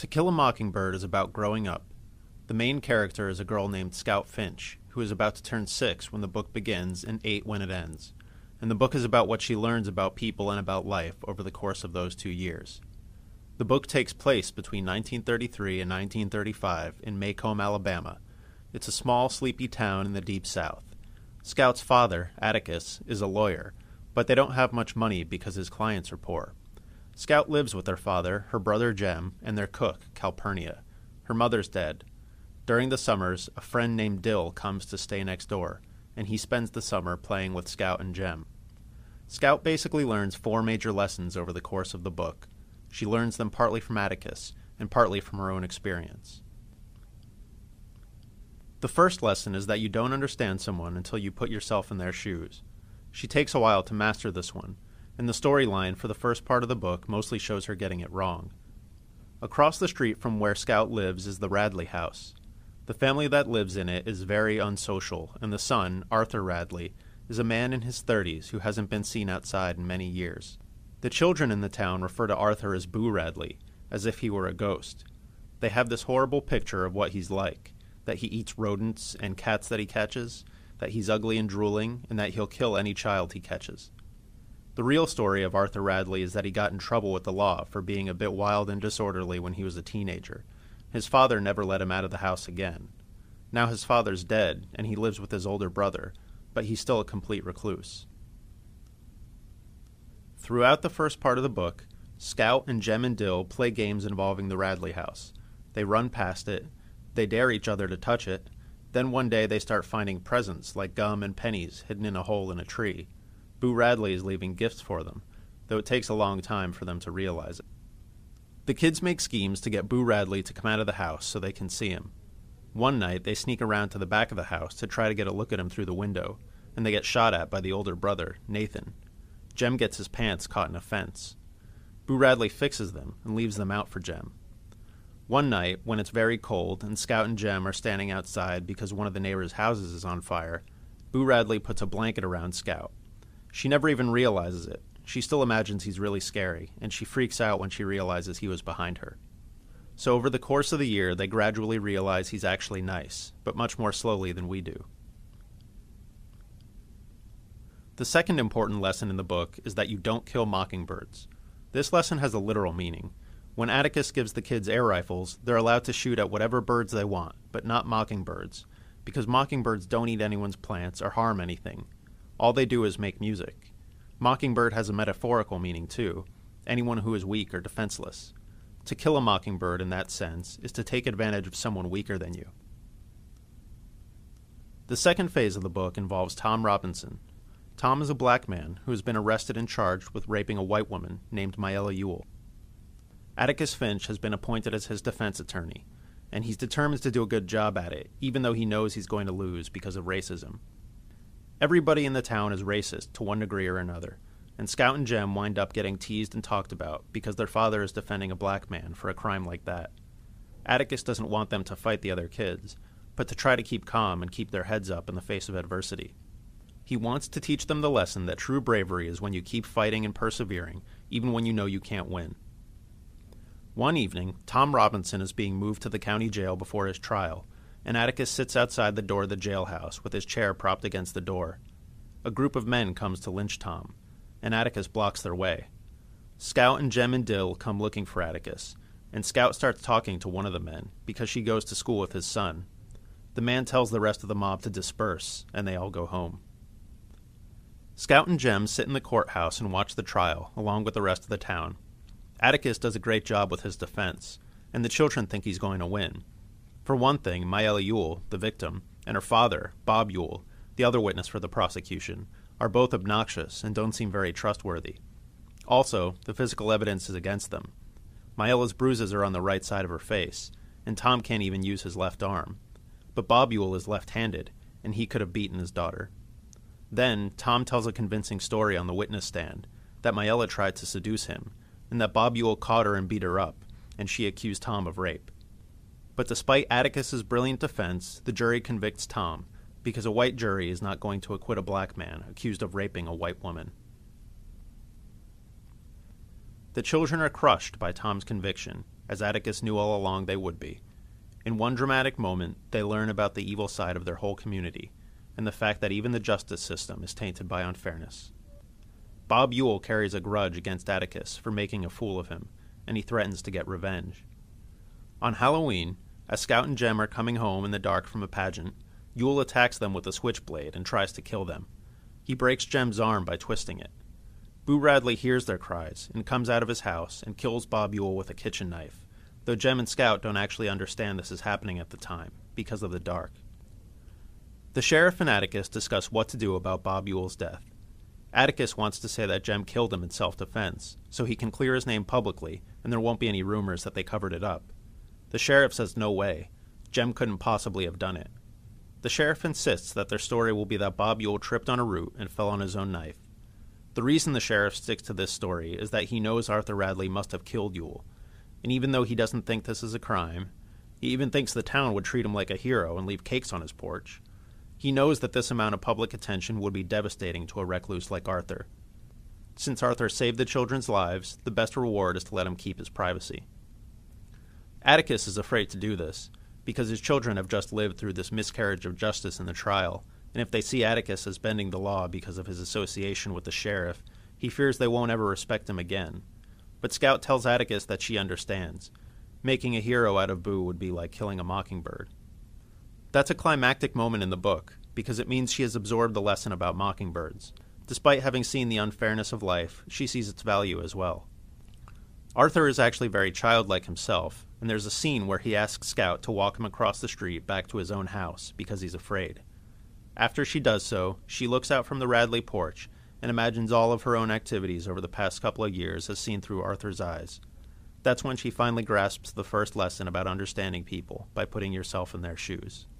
To Kill a Mockingbird is about growing up. The main character is a girl named Scout Finch, who is about to turn 6 when the book begins and 8 when it ends. And the book is about what she learns about people and about life over the course of those 2 years. The book takes place between 1933 and 1935 in Maycomb, Alabama. It's a small, sleepy town in the Deep South. Scout's father, Atticus, is a lawyer, but they don't have much money because his clients are poor. Scout lives with their father, her brother Jem, and their cook, Calpurnia. Her mother's dead. During the summers, a friend named Dill comes to stay next door, and he spends the summer playing with Scout and Jem. Scout basically learns 4 major lessons over the course of the book. She learns them partly from Atticus, and partly from her own experience. The first lesson is that you don't understand someone until you put yourself in their shoes. She takes a while to master this one, and the storyline for the first part of the book mostly shows her getting it wrong. Across the street from where Scout lives is the Radley house. The family that lives in it is very unsocial, and the son, Arthur Radley, is a man in his 30s who hasn't been seen outside in many years. The children in the town refer to Arthur as Boo Radley, as if he were a ghost. They have this horrible picture of what he's like, that he eats rodents and cats that he catches, that he's ugly and drooling, and that he'll kill any child he catches. The real story of Arthur Radley is that he got in trouble with the law for being a bit wild and disorderly when he was a teenager. His father never let him out of the house again. Now his father's dead, and he lives with his older brother, but he's still a complete recluse. Throughout the first part of the book, Scout and Jem and Dill play games involving the Radley house. They run past it, they dare each other to touch it, then one day they start finding presents like gum and pennies hidden in a hole in a tree. Boo Radley is leaving gifts for them, though it takes a long time for them to realize it. The kids make schemes to get Boo Radley to come out of the house so they can see him. One night, they sneak around to the back of the house to try to get a look at him through the window, and they get shot at by the older brother, Nathan. Jem gets his pants caught in a fence. Boo Radley fixes them and leaves them out for Jem. One night, when it's very cold and Scout and Jem are standing outside because one of the neighbors' houses is on fire, Boo Radley puts a blanket around Scout. She never even realizes it. She still imagines he's really scary, and she freaks out when she realizes he was behind her. So over the course of the year, they gradually realize he's actually nice, but much more slowly than we do. The second important lesson in the book is that you don't kill mockingbirds. This lesson has a literal meaning. When Atticus gives the kids air rifles, they're allowed to shoot at whatever birds they want, but not mockingbirds, because mockingbirds don't eat anyone's plants or harm anything. All they do is make music. Mockingbird has a metaphorical meaning too, anyone who is weak or defenseless. To kill a mockingbird in that sense is to take advantage of someone weaker than you. The second phase of the book involves Tom Robinson. Tom is a black man who has been arrested and charged with raping a white woman named Myella Ewell. Atticus Finch has been appointed as his defense attorney, and he's determined to do a good job at it, even though he knows he's going to lose because of racism. Everybody in the town is racist to one degree or another, and Scout and Jem wind up getting teased and talked about because their father is defending a black man for a crime like that. Atticus doesn't want them to fight the other kids, but to try to keep calm and keep their heads up in the face of adversity. He wants to teach them the lesson that true bravery is when you keep fighting and persevering, even when you know you can't win. One evening, Tom Robinson is being moved to the county jail before his trial, and Atticus sits outside the door of the jailhouse with his chair propped against the door. A group of men comes to lynch Tom, and Atticus blocks their way. Scout and Jem and Dill come looking for Atticus, and Scout starts talking to one of the men because she goes to school with his son. The man tells the rest of the mob to disperse, and they all go home. Scout and Jem sit in the courthouse and watch the trial, along with the rest of the town. Atticus does a great job with his defense, and the children think he's going to win. For one thing, Myella Ewell, the victim, and her father, Bob Ewell, the other witness for the prosecution, are both obnoxious and don't seem very trustworthy. Also, the physical evidence is against them. Myella's bruises are on the right side of her face, and Tom can't even use his left arm. But Bob Ewell is left-handed, and he could have beaten his daughter. Then, Tom tells a convincing story on the witness stand, that Myella tried to seduce him, and that Bob Ewell caught her and beat her up, and she accused Tom of rape. But despite Atticus's brilliant defense, the jury convicts Tom, because a white jury is not going to acquit a black man accused of raping a white woman. The children are crushed by Tom's conviction, as Atticus knew all along they would be. In one dramatic moment, they learn about the evil side of their whole community, and the fact that even the justice system is tainted by unfairness. Bob Ewell carries a grudge against Atticus for making a fool of him, and he threatens to get revenge. On Halloween, as Scout and Jem are coming home in the dark from a pageant, Ewell attacks them with a switchblade and tries to kill them. He breaks Jem's arm by twisting it. Boo Radley hears their cries and comes out of his house and kills Bob Ewell with a kitchen knife, though Jem and Scout don't actually understand this is happening at the time, because of the dark. The sheriff and Atticus discuss what to do about Bob Ewell's death. Atticus wants to say that Jem killed him in self-defense, so he can clear his name publicly and there won't be any rumors that they covered it up. The sheriff says no way. Jem couldn't possibly have done it. The sheriff insists that their story will be that Bob Ewell tripped on a root and fell on his own knife. The reason the sheriff sticks to this story is that he knows Arthur Radley must have killed Ewell, and even though he doesn't think this is a crime, he even thinks the town would treat him like a hero and leave cakes on his porch. He knows that this amount of public attention would be devastating to a recluse like Arthur. Since Arthur saved the children's lives, the best reward is to let him keep his privacy. Atticus is afraid to do this, because his children have just lived through this miscarriage of justice in the trial, and if they see Atticus as bending the law because of his association with the sheriff, he fears they won't ever respect him again. But Scout tells Atticus that she understands. Making a hero out of Boo would be like killing a mockingbird. That's a climactic moment in the book, because it means she has absorbed the lesson about mockingbirds. Despite having seen the unfairness of life, she sees its value as well. Arthur is actually very childlike himself, and there's a scene where he asks Scout to walk him across the street back to his own house because he's afraid. After she does so, she looks out from the Radley porch and imagines all of her own activities over the past couple of years as seen through Arthur's eyes. That's when she finally grasps the first lesson about understanding people by putting yourself in their shoes.